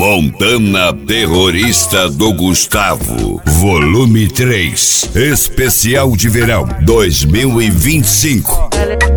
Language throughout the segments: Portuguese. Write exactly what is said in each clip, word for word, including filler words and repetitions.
Montana Terrorista do Gustavo, volume três, especial de verão dois mil e vinte e cinco.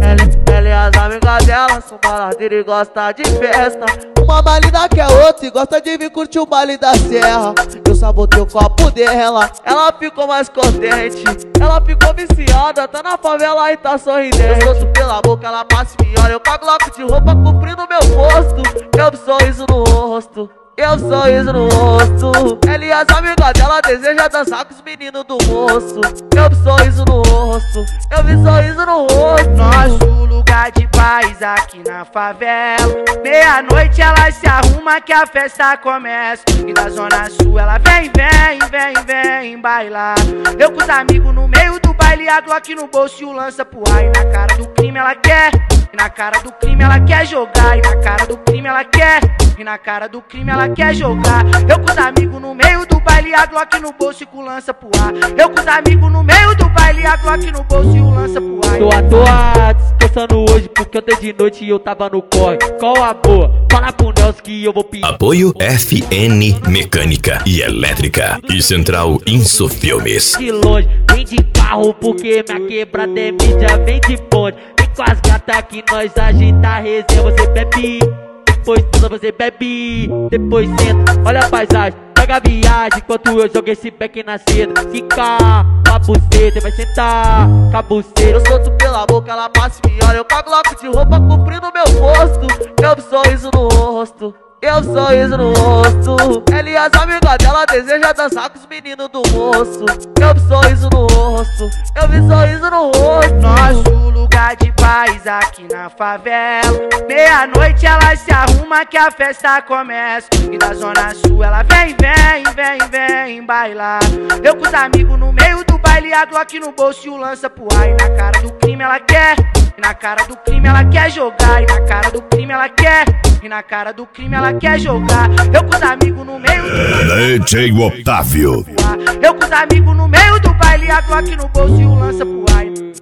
Ela e as amigas dela são baladeiras e gosta de festa. Uma mais linda que a outra e gosta de vir curtir o baile da serra. Eu sabotei o copo dela, ela ficou mais contente. Ela ficou viciada, tá na favela e tá sorridente. Eu solto pela boca, ela passa e me olha. Eu cago logo de roupa cobrindo meu rosto. Eu vi sorriso no rosto, eu sorriso no rosto. Ela e as amigas dela desejam dançar com os meninos do moço. Eu vi sorriso no rosto, eu vi sorriso no rosto. Nosso lugar de paz aqui na favela. Meia-noite ela se arruma que a festa começa. E da zona sul ela vem, vem, vem, vem bailar. Eu com os amigos no meio do baile, a Glock no bolso e o lança pro ar. E na cara do crime ela quer, e na cara do crime ela quer jogar. E na cara do crime ela quer, e na cara do crime ela quer jogar. Eu com os amigos no meio do baile, a Glock no bolso e com o lança pro ar. Eu com os amigos no meio do baile, a Glock no bolso e o lança pro ar. Tô à toa, descansando hoje porque ontem de noite eu tava no corre. Qual a boa? Fala pro Nelson que eu vou pedir. Apoio F N Mecânica e Elétrica e Central Inso Filmes. De longe, vem de carro porque minha quebrada é mídia, vem de bonde. Vem com as gatas que nós agita a resenha, você bebe. Depois tudo você bebe, depois senta, olha a paisagem, pega a viagem. Enquanto eu jogo esse back na seda, fica com a buceta, vai sentar com a buceta. Eu solto pela boca, ela passa e me olha. Eu cago logo de roupa cobrindo meu rosto. Eu vi sorriso no rosto, eu vi sorriso no rosto. Ela e as amigas dela desejam dançar com os meninos do moço. Eu vi sorriso no rosto, eu vi sorriso no rosto. Nosso lugar de paz aqui na favela. Meia-noite ela se arruma que a festa começa. E da zona sul ela vem, vem, vem, vem bailar. Eu com os amigos no meio do baile, a Glock no bolso e o lança pro ar. E na cara do crime ela quer, e na cara do crime ela quer jogar. E na cara do crime ela quer, e na cara do crime ela quer jogar. Eu com os amigos no meio do baile, D J Otávio. Eu com os amigos no meio do baile, a Glock no bolso e o lança pro ar.